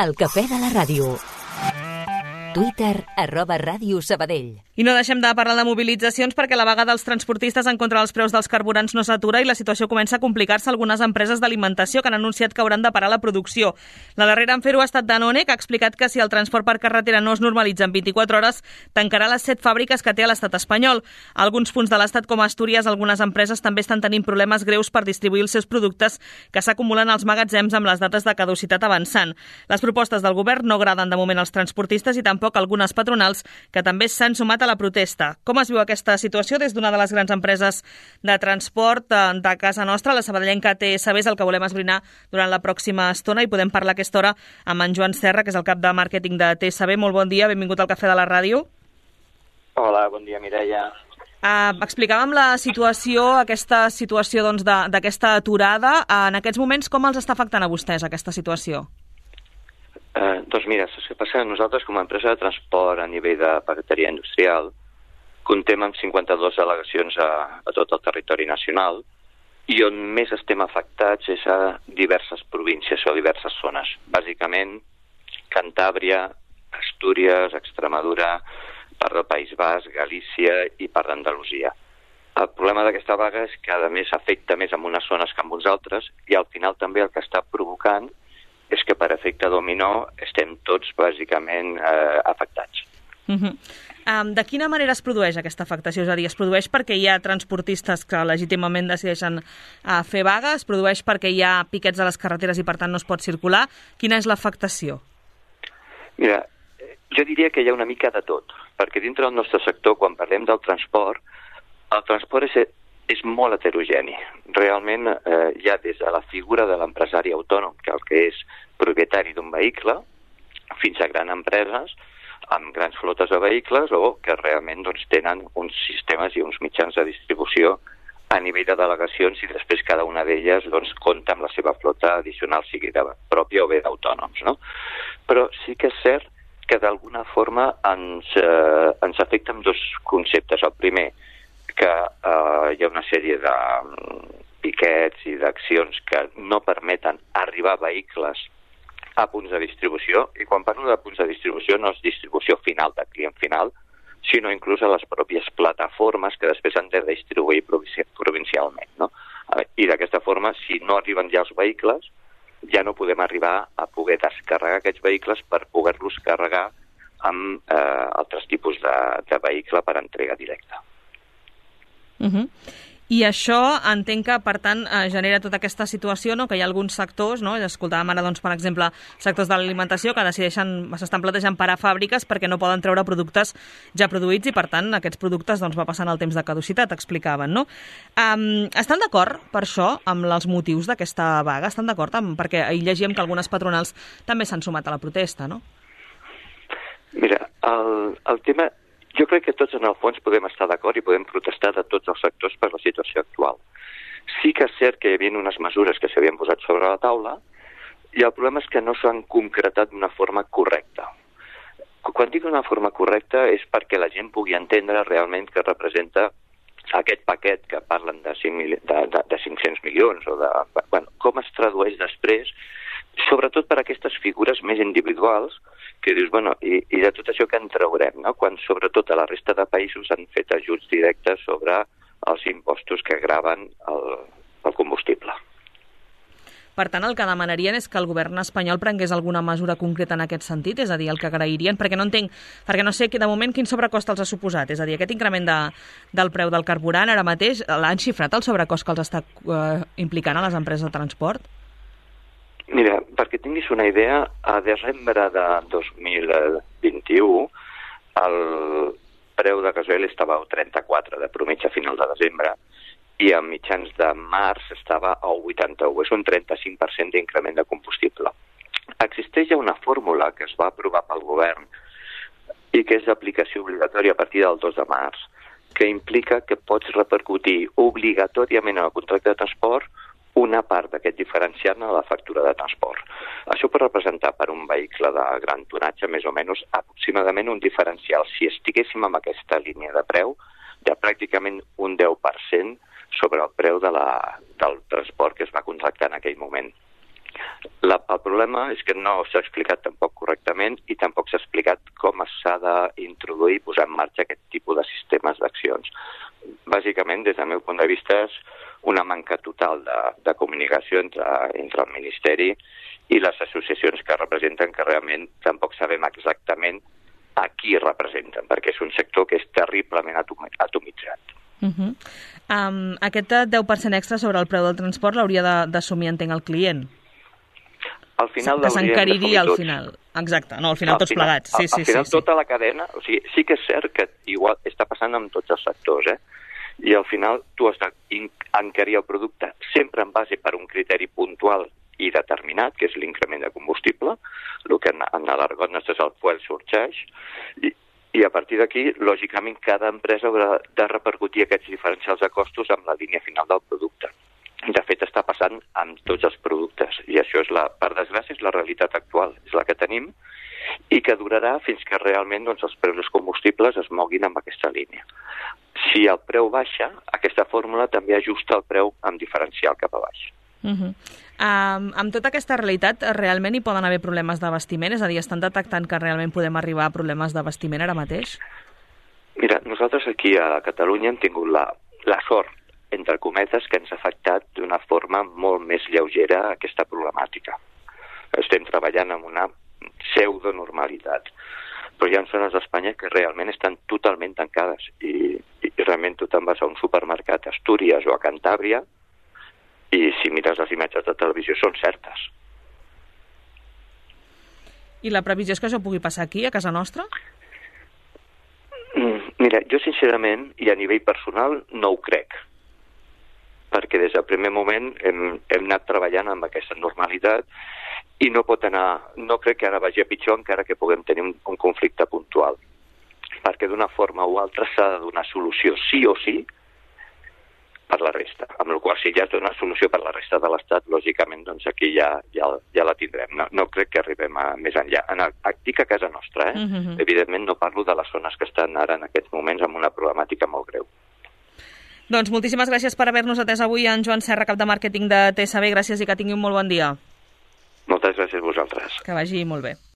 El cafè de la ràdio. Twitter, @Ràdio Sabadell. I no deixem de parlar de mobilitzacions perquè la vaga dels transportistes en contra dels preus dels carburants no s'atura i la situació comença a complicar-se a algunes empreses d'alimentació que han anunciat que hauran de parar la producció. La darrera en fer-ho ha estat Danone, que ha explicat que si el transport per carretera no es normalitza en 24 hores, tancarà les 7 fàbriques que té a l'estat espanyol. A alguns punts de l'estat, com a Astúries, algunes empreses també estan tenint problemes greus per distribuir els seus productes que s'acumulen als magatzems amb les dates de caducitat avançant. Les propostes del govern no agraden de moment als transportistes i tampoc algunes patronals que també s'han sumat a la protesta. Com es viu aquesta situació des d'una de les grans empreses de transport de casa nostra, la sabadellenca TSB, és el que volem esbrinar durant la pròxima estona i podem parlar a aquesta hora amb en Joan Serra, que és el cap de màrqueting de TSB. Molt bon dia, benvingut al Cafè de la Ràdio. Hola, bon dia, Mireia. Explicàvem la situació, aquesta situació doncs, d'aquesta aturada. En aquests moments, com els està afectant a vostès aquesta situació? Doncs mira, saps què passa? Nosaltres, com a empresa de transport a nivell de paqueteria industrial, comptem amb 52 delegacions a tot el territori nacional i on més estem afectats és a diverses províncies o diverses zones. Bàsicament, Cantàbria, Astúries, Extremadura, part del País Basc, Galícia i part d'Andalusia. El problema d'aquesta vaga és que, a més, afecta més en unes zones que en uns altres i, al final, també el que està provocant és que per efecte dominó estem tots bàsicament afectats. De quina manera es produeix aquesta afectació? És a dir, es produeix perquè hi ha transportistes que legítimament decideixen fer vaga, es produeix perquè hi ha piquets a les carreteres i per tant no es pot circular. Quina és l'afectació? Mira, jo diria que hi ha una mica de tot, perquè dintre del nostre sector, quan parlem del transport, el transport és molt heterogeni. Realment hi ha des de la figura de l'empresari autònom, que és propietari d'un vehicle, fins a grans empreses amb grans flotes de vehicles o que realment tenen uns sistemes i uns mitjans de distribució a nivell de delegacions i després cada una d'elles compta amb la seva flota addicional, sigui pròpia o bé d'autònoms, no? Però sí que és cert que d'alguna forma ens afecta amb dos conceptes. El primer, que hi ha una sèrie de piquets i d'accions que no permeten arribar vehicles a punts de distribució, i quan parlo de punts de distribució no és distribució final de client final, sinó inclús a les pròpies plataformes que després han de distribuir provincialment, no? I d'aquesta forma, si no arriben ja els vehicles, ja no podem arribar a poder descarregar aquests vehicles per poder-los carregar amb altres tipus de vehicle per entrega directa. I això entenc que, per tant, genera tota aquesta situació, no? Que hi ha alguns sectors, no? Escoltàvem ara, per exemple, sectors de l'alimentació que s'estan plantejant parar fàbriques perquè no poden treure productes ja produïts i, per tant, aquests productes va passant el temps de caducitat, explicaven, no? Estan d'acord, per això, amb els motius d'aquesta vaga? Estan d'acord? Perquè ahir llegíem que algunes patronals també s'han sumat a la protesta, no? Mira, el tema... Jo crec que tots en el fons podem estar d'acord i podem protestar de tots els sectors per la situació actual. Sí que és cert que hi havia unes mesures que s'havien posat sobre la taula i el problema és que no s'han concretat d'una forma correcta. Quan dic d'una forma correcta és perquè la gent pugui entendre realment que representa aquest paquet que parlen de 500 milions o com es tradueix després, sobretot per aquestes figures més individuals que dius, i de tot això que en traurem, no? Quan sobretot a la resta de països han fet ajuts directes sobre els impostos que graven el combustible. Per tant, el que demanarien és que el govern espanyol prengués alguna mesura concreta en aquest sentit, és a dir, el que agrairien, perquè no sé de moment quin sobrecost els ha suposat, és a dir, aquest increment del preu del carburant ara mateix, l'han xifrat el sobrecost que els està implicant a les empreses de transport? Mira, perquè tinguis una idea, a desembre de 2021 el preu de gasoil estava a 34 de promitja a final de desembre i a mitjans de març estava a 81. És un 35% d'increment de combustible. Existeix ja una fórmula que es va aprovar pel govern i que és d'aplicació obligatòria a partir del 2 de març, que implica que pots repercutir obligatòriament en el contracte de transport una part d'aquest diferenciant a la factura de transport. Això pot representar per un vehicle de gran tonatge més o menys aproximadament un diferencial, si estiguéssim en aquesta línia de preu, de pràcticament un 10% sobre el preu del transport que es va contractar en aquell moment. El problema és que no s'ha explicat tampoc correctament i tampoc s'ha explicat com s'ha d'introduir i posar en marxa aquest tipus de sistemes d'accions. Bàsicament, des del meu punt de vista, és una manca total de comunicació entre el Ministeri i les associacions que representen, que realment tampoc sabem exactament a qui representen, perquè és un sector que és terriblement atomitzat. Aquest 10% extra sobre el preu del transport l'hauria d'assumir, entenc, el client. Al final que s'encariria al final. Exacte, no, al final tots plegats. Sí, al final tota la cadena, o sigui, sí que és cert que igual està passant amb tots els sectors, i al final tu has d'encarir el producte sempre en base per un criteri puntual i determinat, que és l'increment de combustible, el que en l'argot nostre és el fuel surcharge, i a partir d'aquí, lògicament, cada empresa haurà de repercutir aquests diferencials de costos amb la línia final del producte. De fet, està passant amb tots els productes, i això, per desgràcia, és la realitat actual, és la que tenim, i que durarà fins que realment els preus dels combustibles es moguin amb aquesta línia. Si el preu baixa, aquesta fórmula també ajusta el preu amb diferencial cap a baix. Amb tota aquesta realitat, realment hi poden haver problemes d'abastiment? És a dir, estan detectant que realment podem arribar a problemes d'abastiment ara mateix? Mira, nosaltres aquí a Catalunya hem tingut la sort, entre cometes, que ens ha afectat d'una forma molt més lleugera aquesta problemàtica. Estem treballant amb una pseudonormalitat, però hi ha zones d'Espanya que realment estan totalment tancades i realment tu te'n vas a un supermercat a Astúries o a Cantàbria i si mires les imatges de televisió són certes. I la previsió és que això pugui passar aquí, a casa nostra? Mira, jo sincerament i a nivell personal no ho crec, perquè des del primer moment hem anat treballant amb aquesta normalitat i no crec que ara vagi a pitjor encara que puguem tenir un conflicte puntual, perquè d'una forma o altra s'ha de donar solució sí o sí per la resta, amb la qual si ja es dona solució per la resta de l'Estat, lògicament doncs aquí ja la tindrem. No crec que arribem més enllà. Dic a casa nostra, Evidentment no parlo de les zones que estan ara en aquests moments amb una problemàtica molt greu. Doncs moltíssimes gràcies per haver-nos atès avui en Joan Serra, cap de màrqueting de TSB. Gràcies i que tingui un molt bon dia. Moltes gràcies a vosaltres. Que vagi molt bé.